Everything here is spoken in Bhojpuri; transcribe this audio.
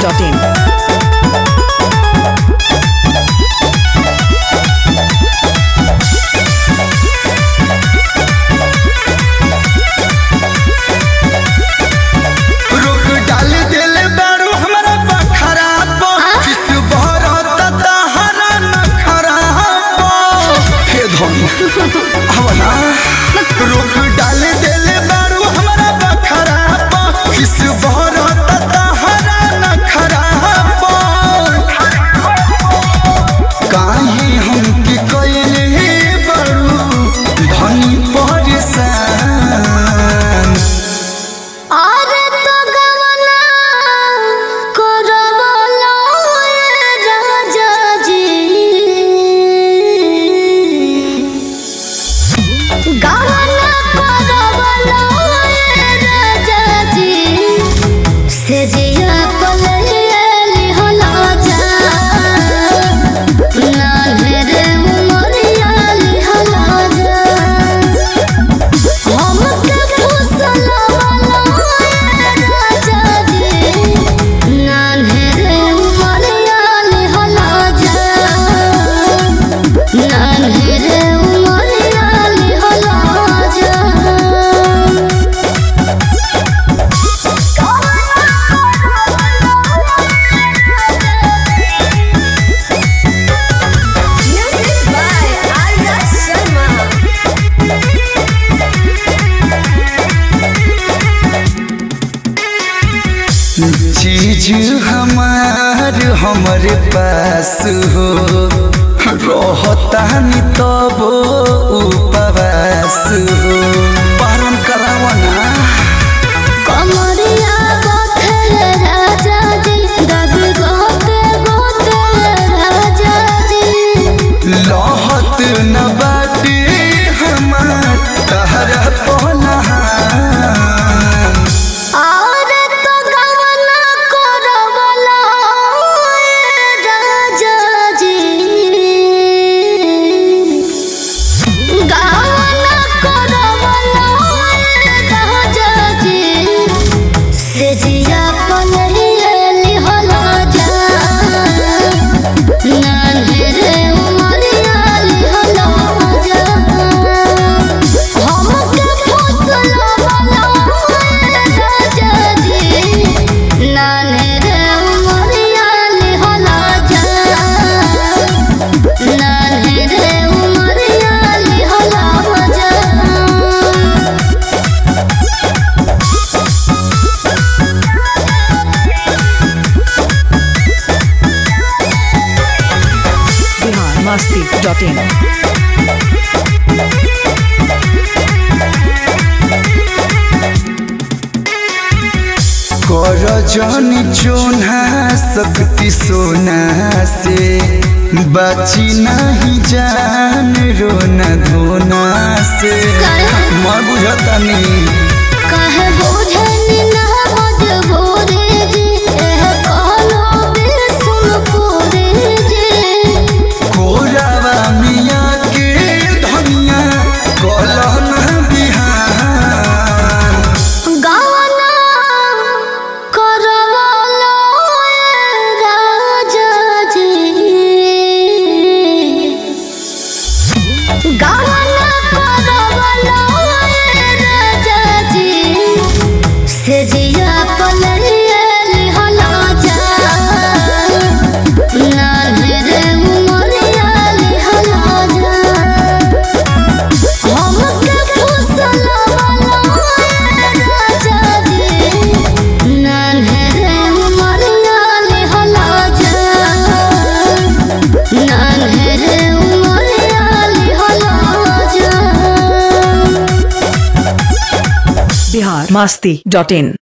biharmasti.in. रोक डाल दिल बारू हमारा बखरा किस बहरत तहरा नखरा काहे हमके कइले बारू धनी परेशान अरे तो गवना करवलो राजा जी गवना करवलो राजा जी से जिया पलली होला जा ना मेरे उमरिया होला जा हमके फुसलवलो राजा जी नान्हे उमरिया होला जा नान्हे उमरिया होला जा Music by Arya Sharma. चीज हमार हमरे पास हो रहता नि तब उपवास हो पारण करावना कमरिया गोथले राजा जी दबी गोते गोते राजा जी लहत न बाटे हमार तहरा पहलहान और तो गवना करवलो राजा जी गवना करवलो राजा जी से जिया पलली होला जा नान्हे उमरिया होला जा हमके फुसलवलो राजा जी नान्हे उमरिया होला जा नान्हे उमरिया होला जा biharmasti.in. कर जनी चोना शक्ति सोना से बची नहीं जान रोना धोना से मैं बुझता नहीं काहे बुझनी ना मजबूरी जी एह कहलो बेसुन पूरी जी कोरावा मिया के धनिया कलम बिहान गवना करवलो राजा जी गवना करवलो राजा जी से जिया पलली होला जा नान्हे उमरिया होला जा हमके फुसलवलो राजा जी नान्हे उमरिया होला जा नान्हे उमरिया होला जा biharmasti.in.